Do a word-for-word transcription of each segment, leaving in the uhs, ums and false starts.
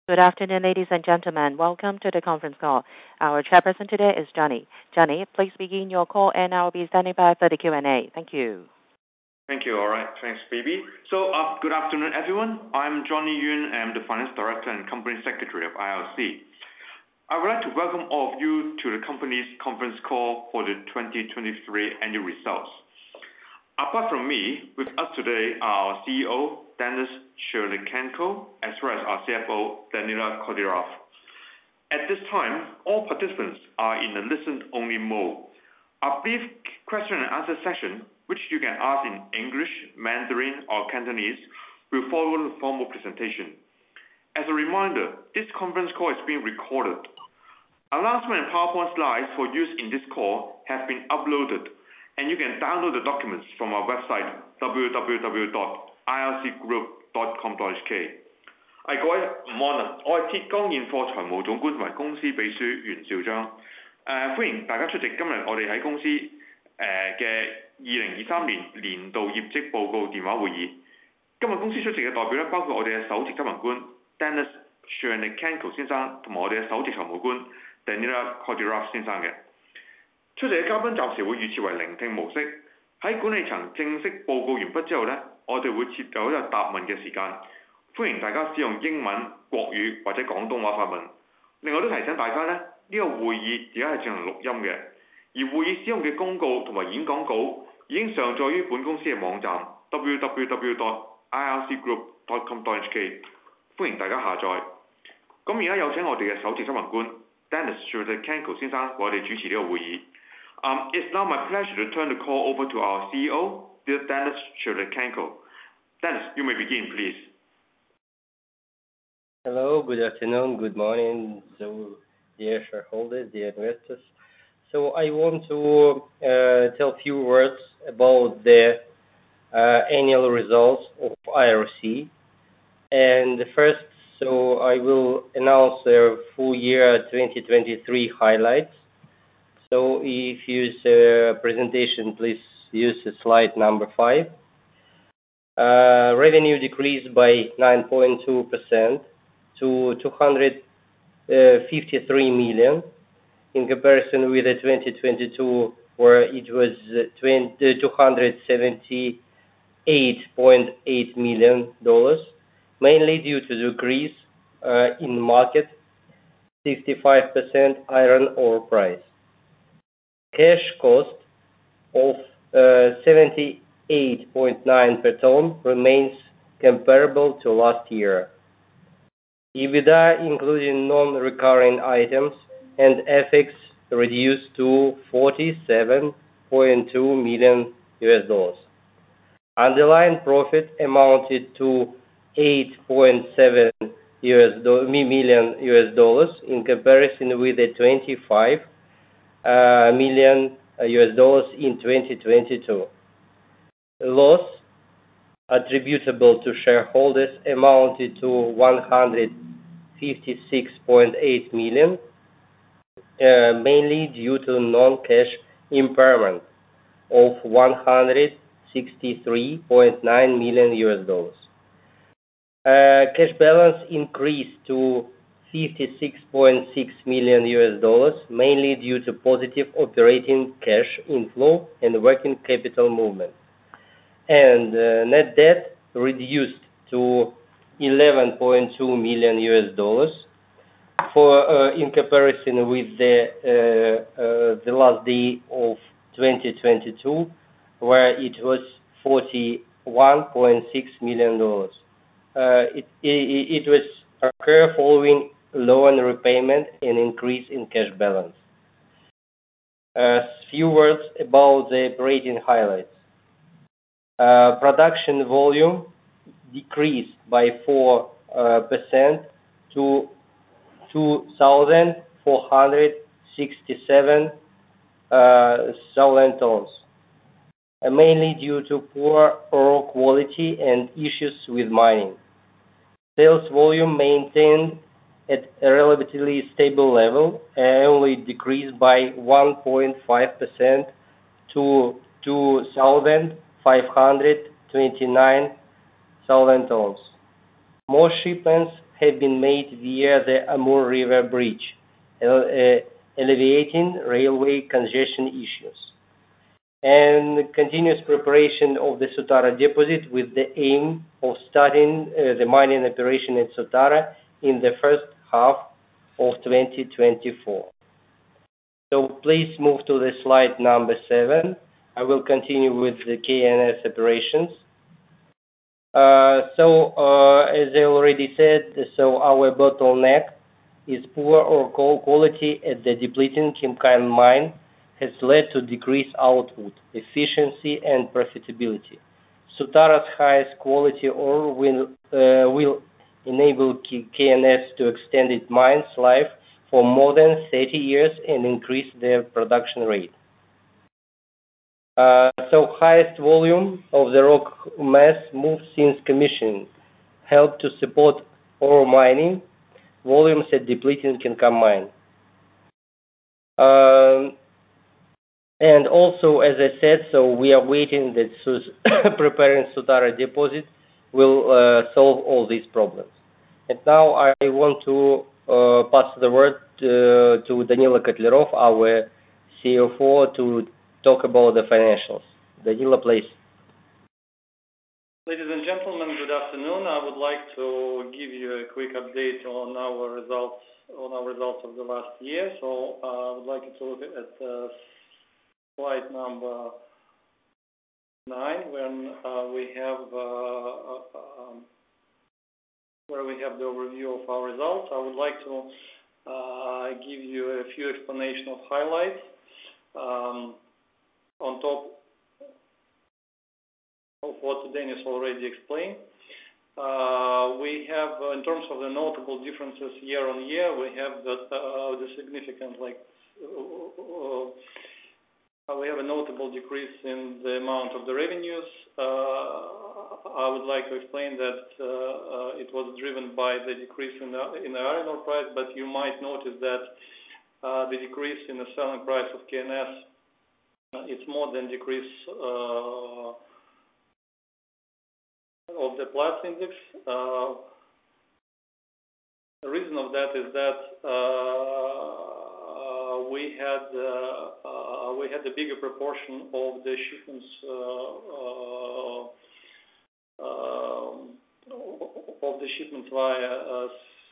Good afternoon, ladies and gentlemen. Welcome to the conference call. Our chairperson today is Johnny. Johnny, please begin your call, and I will be standing by for the Q and A. Thank you. Thank you. All right. Thanks, Phoebe. So, uh, good afternoon, everyone. I'm Johnny Yun. I'm the Finance Director and Company Secretary of I L C. I would like to welcome all of you to the company's conference call for the twenty twenty-three annual results. Apart from me, with us today are our C E O, Denis Chernyakhenko, as well as our C F O, Danila Khodiorov. At this time, all participants are in a listen-only mode. A brief question and answer session, which you can ask in English, Mandarin, or Cantonese, will follow the formal presentation. As a reminder, this conference call is being recorded. Announcement and PowerPoint slides for use in this call have been uploaded, and you can download the documents from our website, w w w dot i l c group dot com dot h k。係各位午安啊！我係鐵江現貨財務總管同埋公司秘書袁兆章。誒、呃、歡迎大家出席今日我哋喺公司誒嘅二零二三年年度業績報告電話會議。今日公司出席嘅代表咧，包括我哋嘅首席執行官 Denis Chernyakhenko 先生，同埋我哋嘅首席財務官 Danila Khodiorov 先生嘅。出席嘅嘉賓暫時會預設為聆聽模式。喺管理層正式報告完畢之後呢，我哋會設有一個答問嘅時間，歡迎大家使用英文、國語或者廣東話發問。另外都提醒大家呢，呢、這個會議而家係進行錄音嘅，而會議使用嘅公告同埋演講稿已經上載於本公司嘅網站 w w w dot i l c group dot com dot h k， 歡迎大家下載。咁而家有請我哋嘅首席執行官 Denis Chernyakhenko 先生為我哋主持呢個會議。Um, it's now my pleasure to turn the call over to our C E O, Denis Chernyakhenko. Denis, you may begin, please. Hello, good afternoon, good morning, so dear shareholders, dear investors. So I want to uh, tell a few words about the uh, annual results of I R C. And first, so I will announce the full year twenty twenty-three highlights. So if you use a presentation, please use slide number five. Uh, revenue decreased by nine point two percent to two hundred fifty-three million in comparison with the twenty twenty-two, where it was two hundred seventy-eight point eight million dollars, mainly due to decrease uh, in market sixty-five percent iron ore price. Cash cost of uh, seventy-eight point nine per ton remains comparable to last year. EBITDA, including non-recurring items and F X, reduced to forty-seven point two million U S dollars. Underlying profit amounted to eight point seven million U S dollars in comparison with the twenty-five Uh, million U S dollars in twenty twenty-two. Loss attributable to shareholders amounted to one hundred fifty-six point eight million, uh, mainly due to non-cash impairment of one hundred sixty-three point nine million U S dollars. Uh, cash balance increased to fifty-six point six million U S dollars, mainly due to positive operating cash inflow and working capital movement. And uh, net debt reduced to eleven point two million U S dollars for uh, in comparison with the uh, uh, the last day of twenty twenty-two, where it was forty-one point six million dollars. Uh, it, it, it was occur following loan repayment and increase in cash balance. A few words about the operating highlights. Uh, production volume decreased by four percent uh, to two thousand four hundred sixty-seven uh, thousand tons, uh, mainly due to poor ore quality and issues with mining. Sales volume maintained at a relatively stable level, and only decreased by one point five percent to two thousand five hundred twenty-nine thousand tons. More shipments have been made via the Amur River Bridge, uh, alleviating railway congestion issues, and continuous preparation of the Sutara deposit with the aim of starting uh, the mining operation at Sutara in the first half of twenty twenty-four. So please move to the slide number seven. I will continue with the K N S operations. Uh, so, uh, as I already said, so our bottleneck is poor ore quality at the depleting Khimkang mine has led to decreased output, efficiency, and profitability. Sutara's highest quality ore will, uh, will enable K N S to extend its mine's life for more than thirty years and increase their production rate. Uh, so highest volume of the rock mass moved since commissioning helped to support ore mining volumes at depleting Khimkang mine. Um, and also, as I said, so we are waiting that preparing Sutara deposit will uh, solve all these problems. And now I want to uh, pass the word uh, to Danilo Kotlerov, our C F O, to talk about the financials. Danilo, please. Ladies and gentlemen, good afternoon. I would like to give you a quick update on our results on our results of the last year. So uh, I would like you to look at uh, slide number nine, when uh, we have uh, um, where we have the overview of our results. I would like to uh, give you a few explanation of highlights. Um, on top of what Denis already explained. Uh, we have, uh, in terms of the notable differences year on year, we have the, uh, the significant, like, uh, uh, we have a notable decrease in the amount of the revenues. Uh, I would like to explain that uh, uh, it was driven by the decrease in the, in the iron ore price, but you might notice that uh, the decrease in the selling price of K N S, uh, it's more than decrease uh, of the Platts index. Uh, the reason of that is that uh, we had uh, uh, we had a bigger proportion of the shipments uh, uh, of the shipments via uh,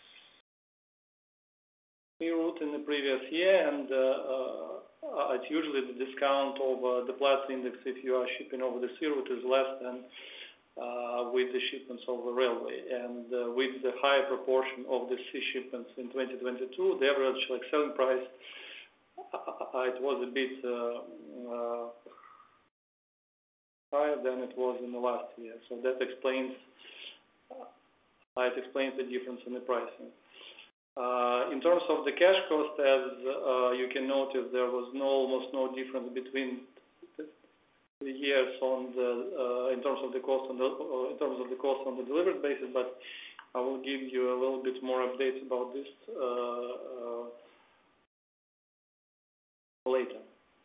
sea route in the previous year, and uh, uh, it's usually the discount of uh, the Platts index if you are shipping over the sea route is less than Uh, with the shipments over railway, and uh, with the higher proportion of the sea shipments in twenty twenty-two, the average like selling price uh, it was a bit uh, uh, higher than it was in the last year. So that explains uh, it explains the difference in the pricing. Uh, in terms of the cash cost, as uh, you can notice, there was no, almost no difference between the years on the uh, in terms of the cost on the uh, in terms of the cost on the delivered basis, but I will give you a little bit more updates about this uh, uh, later.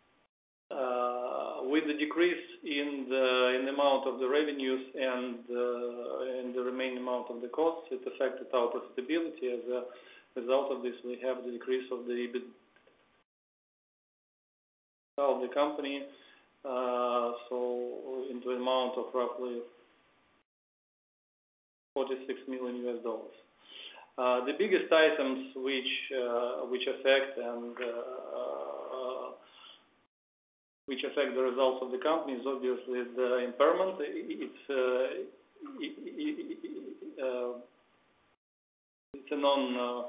Uh, with the decrease in the in the amount of the revenues and uh, in the remaining amount of the costs, it affected our profitability. As a result of this, we have the decrease of the EBITDA of the company. Uh, so into an amount of roughly forty-six million U S dollars. Uh, the biggest items which uh, which affect and uh, which affect the results of the company is obviously the impairment. It's uh, it, it, uh, it's a non uh,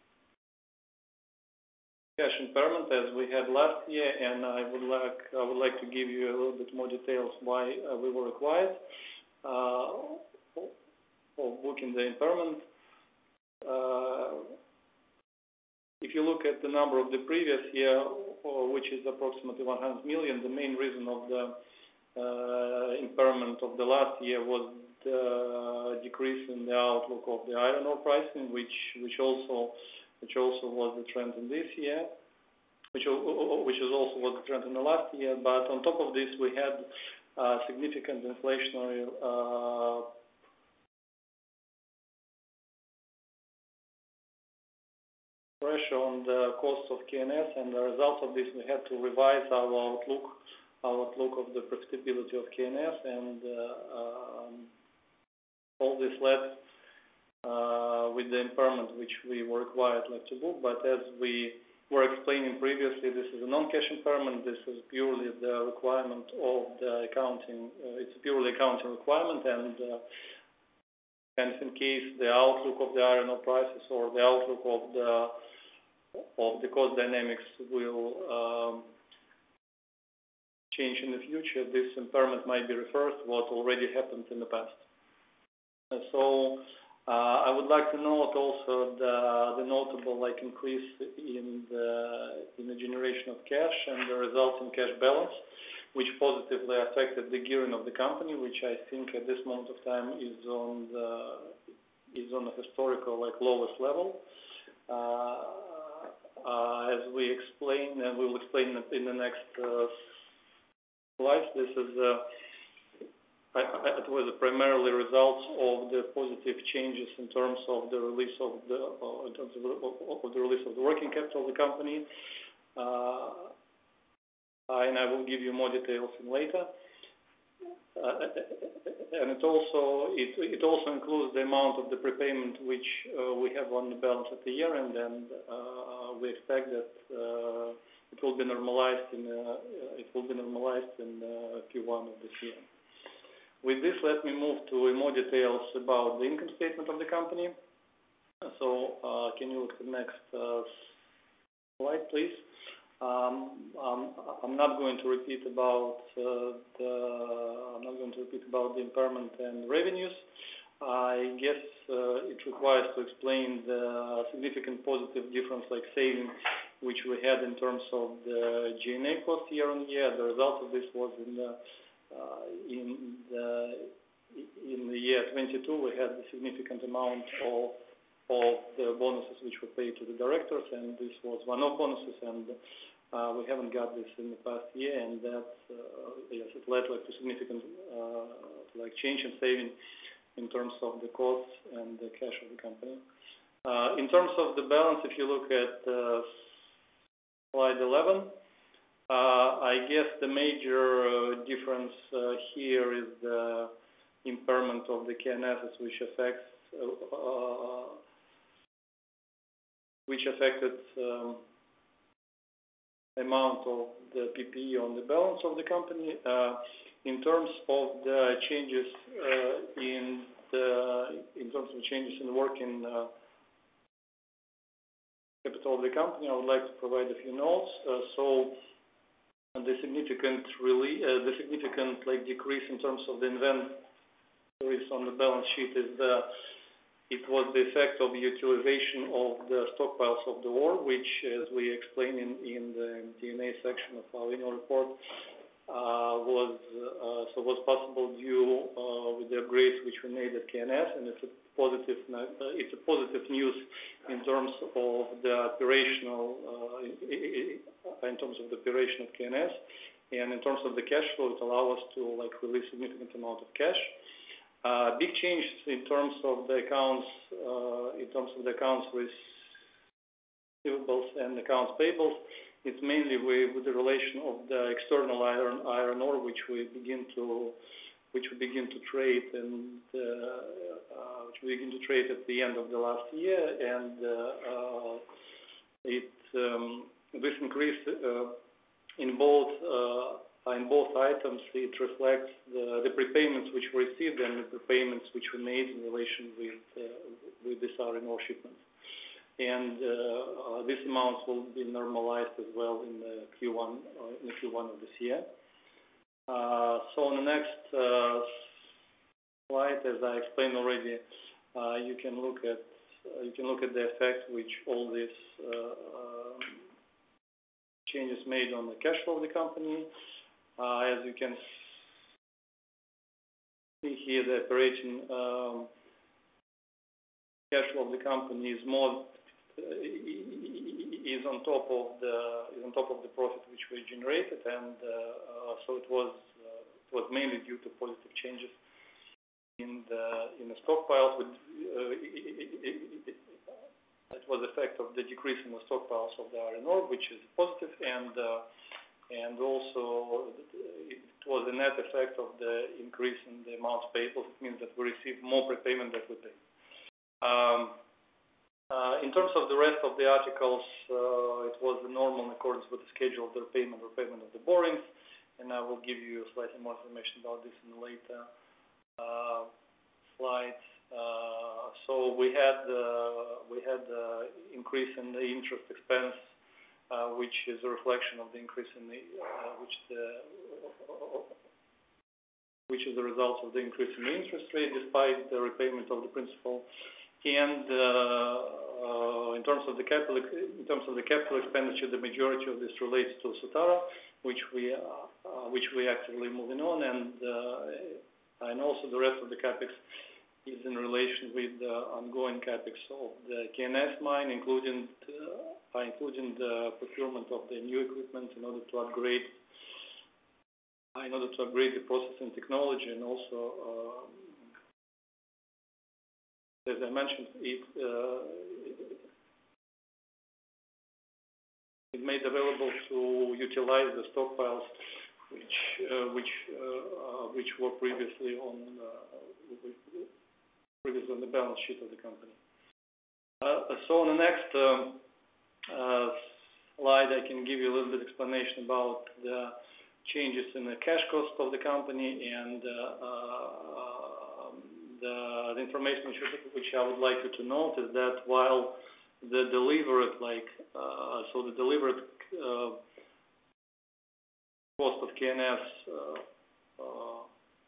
cash impairment as we had last year, and I would like I would like to give you a little bit more details why uh, we were required uh, of booking the impairment. Uh, if you look at the number of the previous year, which is approximately one hundred million, the main reason of the uh, impairment of the last year was the decrease in the outlook of the iron ore pricing, which which also which also was the trend in this year, which, which is also was the trend in the last year. But on top of this, we had uh, significant inflationary uh, pressure on the cost of K N S, and the result of this, we had to revise our outlook, our outlook of the profitability of K N S, and uh, um, all this led uh, with the impairment which we were required like to book. But as we were explaining previously, this is a non-cash impairment. This is purely the requirement of the accounting. Uh, it's a purely accounting requirement, and uh, and in case the outlook of the iron ore prices or the outlook of the of the cost dynamics will um, change in the future, this impairment might be reversed, what already happened in the past. And so uh, I would like to note also the, the notable like increase in the in the generation of cash and the resulting cash balance, which positively affected the gearing of the company, which I think at this moment of time is on the is on a historical like lowest level. Uh, uh, as we explain, and we will explain in the next uh, slides, this is uh, it was primarily results of the positive changes in terms of the release of the uh, in terms of the, of the release of the working capital of the company, uh, and I will give you more details in later. Uh, and it also it it also includes the amount of the prepayment which uh, we have on the balance at the year, and then uh, we expect that uh, it will be normalized in uh, it will be normalized in uh, Q one of this year. With this, let me move to more details about the income statement of the company. So, uh, can you look at the next uh, slide, please? Um, um, I'm not going to repeat about uh, the I'm not going to repeat about the impairment and revenues. I guess uh, it requires to explain the significant positive difference, like saving, which we had in terms of the G and A cost year on year. The result of this was in the Uh, in the in the year twenty-two, we had a significant amount of of the bonuses which were paid to the directors, and this was one-off bonuses, and uh, we haven't got this in the past year, and that uh, yes, it led like to significant uh, like change in saving in terms of the costs and the cash of the company. Uh, in terms of the balance, if you look at uh, slide eleven. Uh, I guess the major uh, difference uh, here is the impairment of the K N assets, which affects uh, uh, which affected um, amount of the P P E on the balance of the company. Uh, in terms of the changes uh, in the in terms of changes in the working uh, capital of the company, I would like to provide a few notes. Uh, so. The significant really, uh, the significant like decrease in terms of the inventories on the balance sheet is the, it was the effect of utilization of the stockpiles of the ore, which, as we explain in, in the D N A section of our annual report, uh, was uh, so was possible due uh, with the upgrades which we made at K N S, and it's a positive uh, it's a positive news in terms of the operational uh, in terms of the operation of K N S, and in terms of the cash flow, it allows us to like release significant amount of cash. Uh, big change in terms of the accounts uh, in terms of the accounts receivables and accounts payables. It's mainly with, with the relation of the external iron iron ore, which we begin to which we begin to trade and uh, uh, which we begin to trade at the end of the last year, and uh, uh, it um, this increase uh, in both uh, in both items, it reflects the, the prepayments which we received and the prepayments which we made in relation with uh, with this iron ore shipment. And uh, uh, these amounts will be normalized as well in the Q one uh, in the Q one of this year. Uh, so on the next uh, slide, as I explained already, uh, you can look at uh, you can look at the effect which all these uh, um, changes made on the cash flow of the company. Uh, as you can see here, the operating um, cash flow of the company is more uh, is on top of the is on top of the profit which we generated, and uh, uh, so it was uh, it was mainly due to positive changes in the in the stockpiles. With uh, let was the effect of the decrease in the stockpiles of the iron ore, which is positive, and uh, and also it was a net effect of the increase in the amounts payable. It means that we received more prepayment than we paid. Um, uh, in terms of the rest of the articles, uh, it was the normal in accordance with the schedule of the repayment or payment of the borrowings, and I will give you slightly more information about this in the later uh, slides. Uh, so we had uh, we had uh, increase in the interest expense, uh, which is a reflection of the increase in the uh, which the which is the result of the increase in the interest rate, despite the repayment of the principal. And uh, uh, in terms of the capital in terms of the capital expenditure, the majority of this relates to Sutara, which we uh, uh, which we actively moving on, and uh, and also the rest of the capex is in relation with the ongoing capex of the K N S mine, including uh, including the procurement of the new equipment in order to upgrade uh, in order to upgrade the processing technology, and also, uh, as I mentioned, it uh, it made available to utilize the stockpiles which uh, which uh, uh, which were previously on uh, previously on the balance sheet of the company. Uh, so on the next um, uh, slide, I can give you a little bit explanation about the changes in the cash cost of the company, and uh, uh, the, the information which, which I would like you to note is that while the delivered, like uh, so the delivered uh, cost of K N S uh, uh,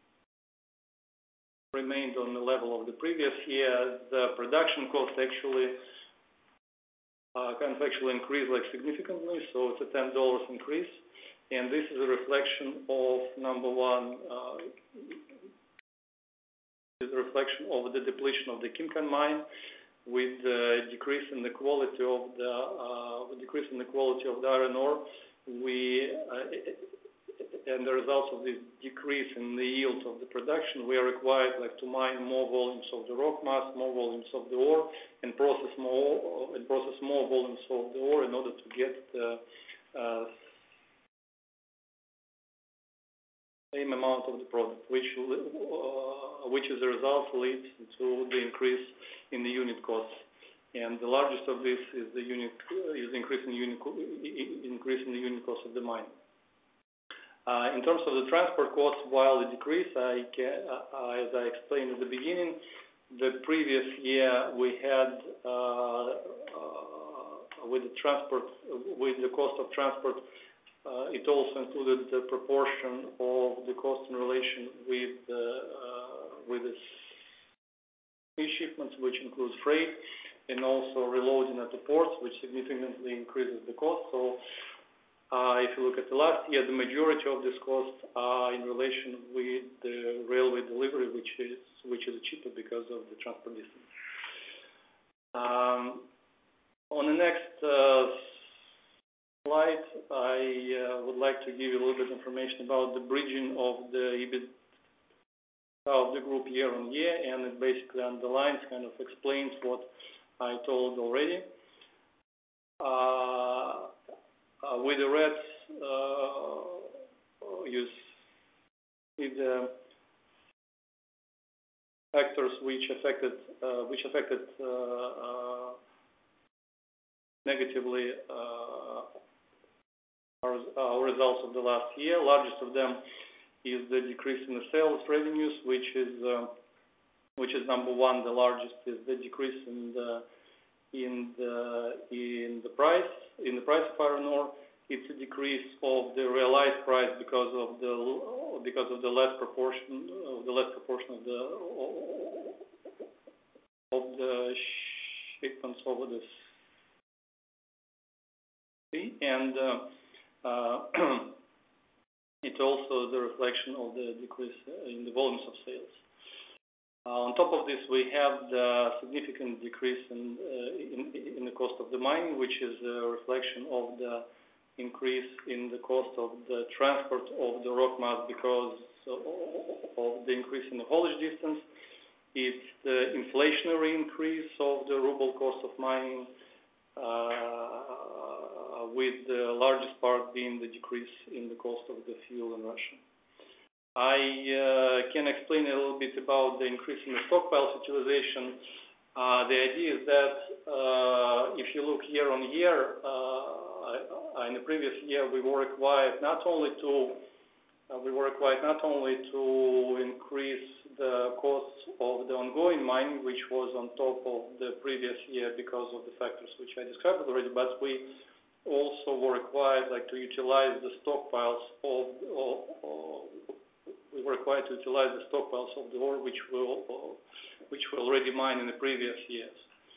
remained on the level of the previous year, the production cost actually uh, kind of actually increased like significantly, so it's a ten dollars increase, and this is a reflection of number one, uh, is a reflection of the depletion of the Kimcan mine, with the decrease in the quality of the uh, decrease in the quality of the iron ore. We uh, and the results of this decrease in the yield of the production, we are required like to mine more volumes of the rock mass, more volumes of the ore, and process more and process more volumes of the ore in order to get the uh, same amount of the product, which uh, which as a result leads to the increase in the unit costs. And the largest of this is the unit is increase in unit increase in the unit cost of the mine. Uh, in terms of the transport costs, while the decrease, I can, uh, as I explained at the beginning, the previous year we had uh, uh, with the transport, with the cost of transport, uh, it also included the proportion of the cost in relation with uh, with the sea shipments, which includes freight, and also reloading at the ports, which significantly increases the cost. So. Uh, if you look at the last year, the majority of this cost are in relation with the railway delivery, which is which is cheaper because of the transport distance. Um, on the next uh, slide, I uh, would like to give you a little bit of information about the bridging of the E B I T of the group year on year, and it basically underlines, kind of explains what I told already. Uh, Uh, with the reds, uh, you see the factors which affected uh, which affected uh, uh, negatively uh, our, our results of the last year. Largest of them is the decrease in the sales revenues, which is uh, which is number one. The largest is the decrease in the in the in the price in the price of iron ore. It's a decrease of the realized price because of the because of the less proportion of the less proportion of the of the shipments over the sea, and uh, uh, it's also the reflection of the decrease in the volumes of sales. Uh, on top of this, we have the significant decrease in, uh, in in the cost of the mining, which is a reflection of the increase in the cost of the transport of the rock mass because of the increase in the haulage distance. It's the inflationary increase of the ruble cost of mining, uh, with the largest part being the decrease in the cost of the fuel in Russia. I uh, can explain a little bit about the increase in the stockpiles utilization. Uh, the idea is that uh, if you look year on year, uh, in the previous year we were required not only to uh, we were required not only to increase the costs of the ongoing mining, which was on top of the previous year because of the factors which I described already, but we also were required like to utilize the stockpiles of, of, of we were required to utilize the stockpiles of the ore which will which were already mined in the previous years.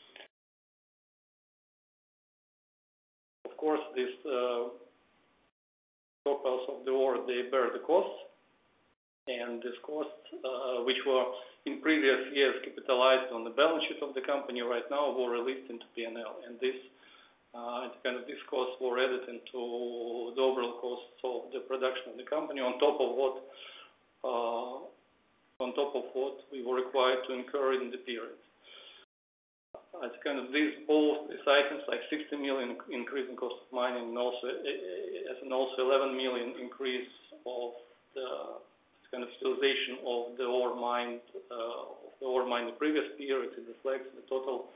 Of course, these uh, stockpiles of the ore, they bear the costs, and these costs, uh, which were in previous years capitalized on the balance sheet of the company, right now were released into P and L, and this uh, kind of these costs were added into the overall costs of the production of the company on top of what uh, on top of what we were required to incur in the period. It's kind of these both these items, like sixty million increase in cost of mining, and also as an also eleven million increase of the kind of utilization of the ore mined uh, of the ore mined in the previous period. It reflects the total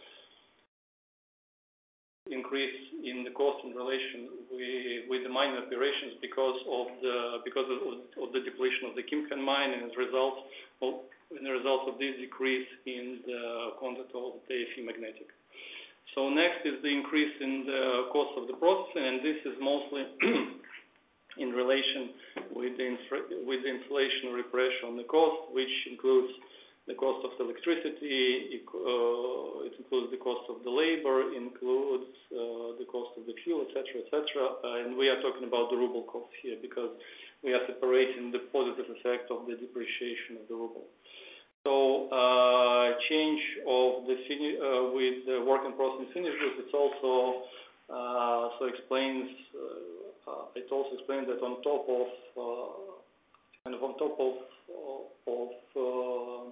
increase in the cost in relation with, with the mining operations because of the because of, of the depletion of the Kimkhan mine, and as a result of in the result of this decrease in the content of the Fe magnetic. So next is the increase in the cost of the processing, and this is mostly in relation with the with the inflationary pressure on the cost, which includes the cost of electricity, it, uh, it includes the cost of the labor, includes uh, the cost of the fuel, et cetera, et cetera. Uh, and we are talking about the ruble cost here because we are separating the positive effect of the depreciation of the ruble. So uh, change of the uh, with the work in process finished goods, it's also uh, so explains uh, it also explains that on top of uh, kind of on top of of uh,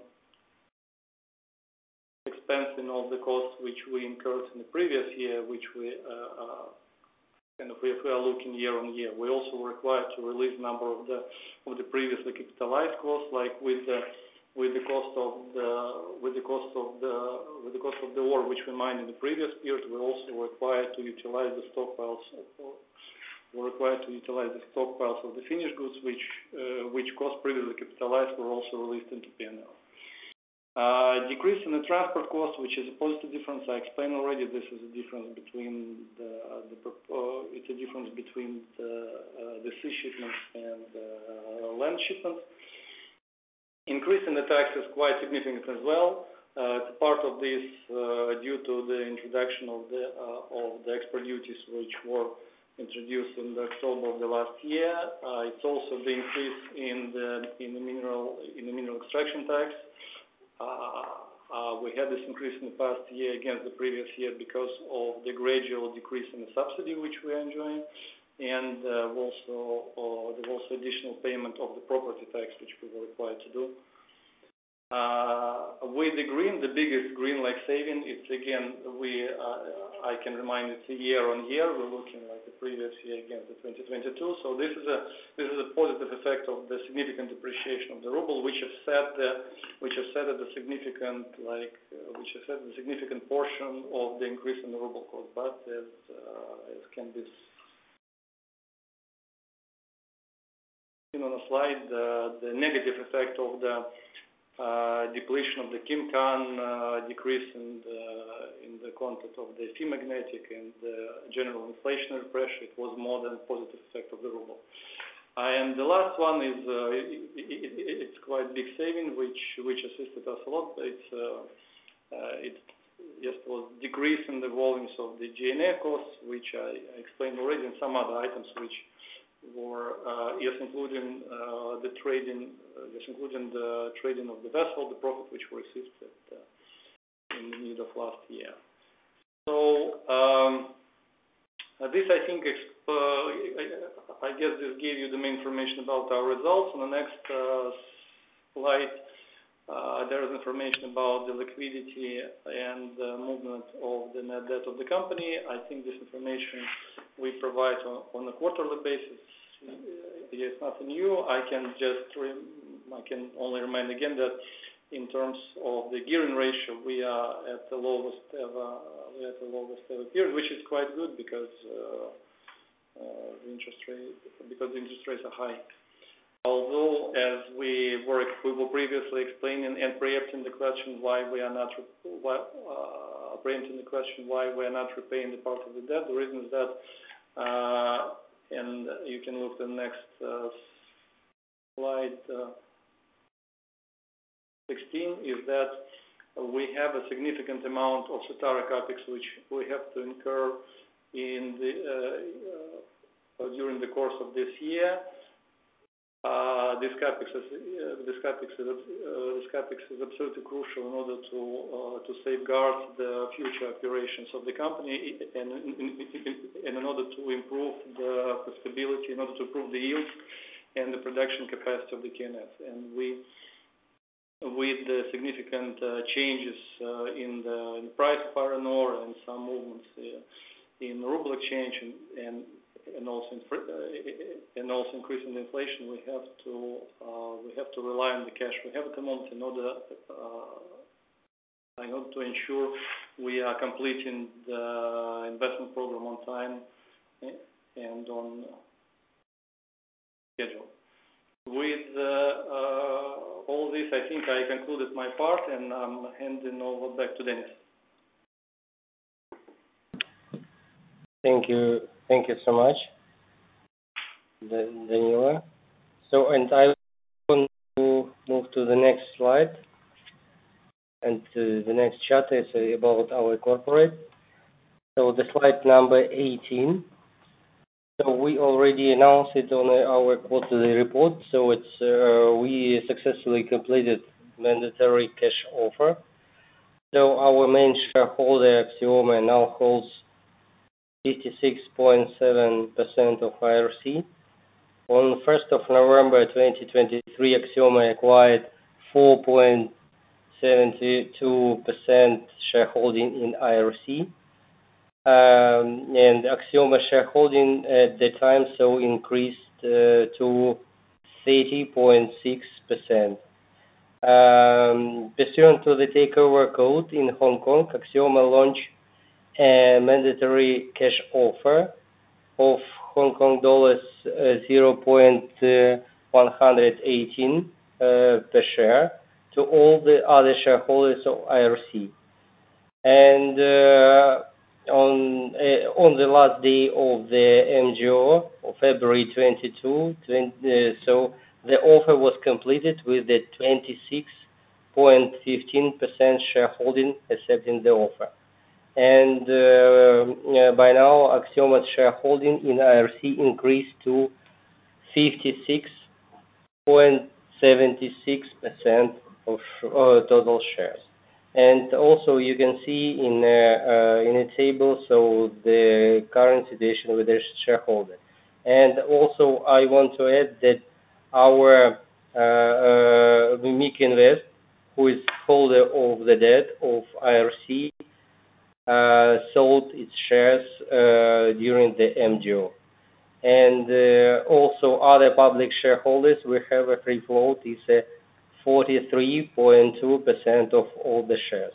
expensing of the costs which we incurred in the previous year, which we uh, uh, kind of if we are looking year on year, we also were required to release a number of the of the previously capitalized costs, like with the with the cost of the with the cost of the with the cost of the ore which we mined in the previous period. We also were required to utilize the stockpiles. Of, were required to utilize the stockpiles of the finished goods, which uh, which cost previously capitalized, were also released into P and L. Uh, decrease in the transport cost, which is a positive difference. I explained already. This is a difference between the, the uh, it's a difference between the, uh, the sea shipments and uh, land shipments. Increase in the tax is quite significant as well. Uh, it's part of this uh, due to the introduction of the uh, of the export duties, which were introduced in the October of the last year. Uh, it's also the increase in the in the mineral in the mineral extraction tax. Uh, uh, we had this increase in the past year against the previous year because of the gradual decrease in the subsidy which we are enjoying, and uh, also uh, there was also additional payment of the property tax which we were required to do. Uh, with the green, the biggest green like saving, it's again we uh, I can remind it's a year on year. We're looking like the previous year against the twenty twenty-two. So this is a this is a positive effect of the significant depreciation of the ruble, which offset the which offset the significant like uh, which offset the significant portion of the increase in the ruble cost. But as uh, as can be seen on a slide, uh, the negative effect of the Uh, depletion of the Kimkhan, uh, decrease in the, in the content of the Fe magnetic, and the general inflationary pressure, it was more than positive effect of the ruble. Uh, and the last one is uh, it, it, it, it's quite big saving, which which assisted us a lot. It's uh, uh, it just was decrease in the volumes of the G and A costs, which I explained already, and some other items which were uh, yes, including uh, the trading, uh, yes, including the trading of the vessel, the profit which we received at, uh, in the mid of last year. So um, uh, this, I think, exp uh, I guess this gave you the main information about our results. On the next uh, slide, Uh, there is information about the liquidity and the movement of the net debt of the company. I think this information we provide on, on a quarterly basis. It is nothing new. I can just I can only remind again that in terms of the gearing ratio, we are at the lowest ever. We are at the lowest ever period, which is quite good because uh, uh, the interest rate because the interest rates are high. Although, as we were we were previously explaining and preempting the question why we are not why, uh, preempting the question why we are not repaying the part of the debt, the reason is that, uh, and you can look at the next uh, slide uh, sixteen, is that we have a significant amount of Satara capex which we have to incur in the uh, uh, during the course of this year. Uh, this capex is uh, this capex is uh, this capex is absolutely crucial in order to uh, to safeguard the future operations of the company and in, in, in order to improve the profitability, in order to improve the yields and the production capacity of the K N F. And we, with the significant uh, changes uh, in, the, in the price of iron ore and some movements uh, in ruble exchange and, and and also in, uh, and also increasing the inflation, we have to uh, we have to rely on the cash we have at the moment in order uh, in order to ensure we are completing the investment program on time and on schedule. With uh, uh, all this, I think I concluded my part, and I'm handing over back to Dennis. Thank you. Thank you so much, Danila. So, and I want to move to the next slide. And uh, the next chapter is about our corporate. So, the slide number eighteen. So, we already announced it on our quarterly report. So, it's uh, we successfully completed mandatory cash offer. So, our main shareholder, Axioma, now holds fifty-six point seven percent of I R C. On first of November twenty twenty-three, Axioma acquired four point seven two percent shareholding in I R C. Um, and Axioma shareholding at the time so increased uh, to thirty point six percent. Um, pursuant to the takeover code in Hong Kong, Axioma launched a mandatory cash offer of Hong Kong dollars uh, zero point one one eight uh, per share to all the other shareholders of I R C. And uh, on uh, on the last day of the M G O, of February twenty-second, uh, so the offer was completed with the twenty-six point one five percent shareholding accepting the offer. And uh, uh, by now, Axioma's shareholding in I R C increased to fifty-six point seven six percent of uh, total shares. And also, you can see in uh, uh, in a table so the current situation with the shareholder. And also, I want to add that our uh, uh, Mimic Invest, who is holder of the debt of I R C, Uh, sold its shares uh, during the M G O. And uh, also other public shareholders, we have a free float, is uh, forty-three point two percent of all the shares.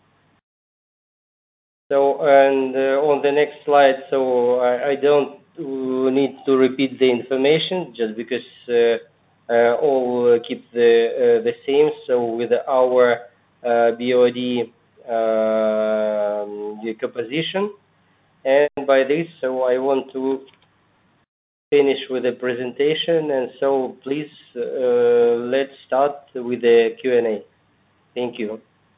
So, and uh, on the next slide, so I, I don't need to repeat the information just because uh, uh, all keep the uh, the same. So with our uh, B O D um, composition, and by this, so I want to finish with the presentation, and so please uh, let's start with the Q and A. Thank you.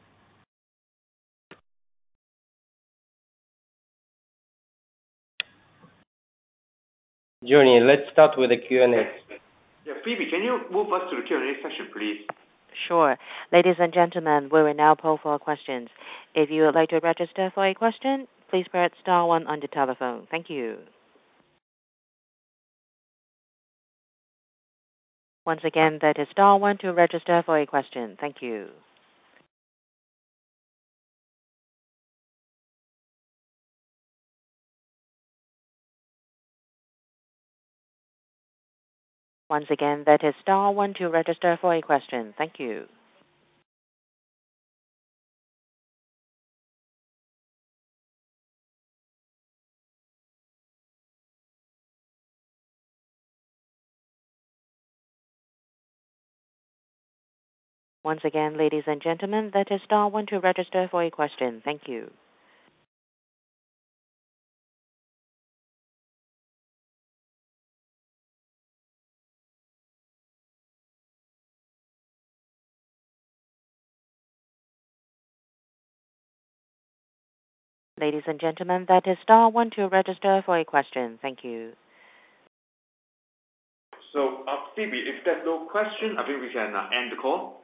Johnny, let's start with the Q and A. Yeah, Phoebe, can you move us to the Q and A session, please? Sure. Ladies and gentlemen, we will now poll for questions. If you would like to register for a question, please press star one on the telephone. Thank you. Once again, that is star one to register for a question. Thank you. Once again, that is star one to register for a question. Thank you. Once again, ladies and gentlemen, that is star one to register for a question. Thank you. Ladies and gentlemen, that is star one to register for a question. Thank you. So, uh, Phoebe, if there's no question, I think we can uh, end the call.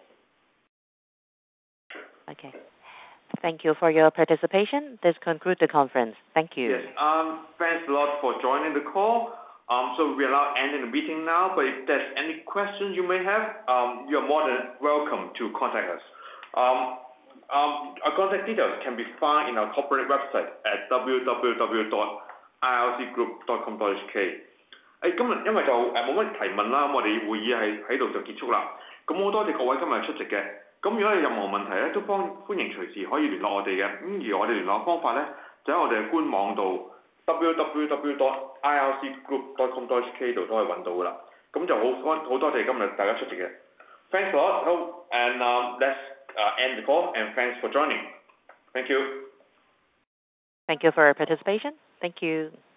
Okay. Thank you for your participation. This concludes the conference. Thank you. Yes. Um, thanks a lot for joining the call. Um, so we are now ending the meeting now. But if there's any questions you may have, um, you are more than welcome to contact us. Um, um, our contact details can be found in our corporate website at w w w dot i l c group dot com dot h k。誒今日因為就誒冇乜提問啦，咁我哋會議係喺度就結束啦。咁好多謝各位今日出席嘅。咁如果有任何問題咧，都歡歡迎隨時可以聯絡我哋嘅。咁而我哋聯絡方法咧，就喺我哋嘅官網度 w w w dot i l c group dot com dot h k 度都可以揾到噶啦。咁就好好多謝今日大家出席嘅。Thanks a lot. Oh, and um, let's uh, end the call. And thanks for joining. Thank you. Thank you for your participation. Thank you.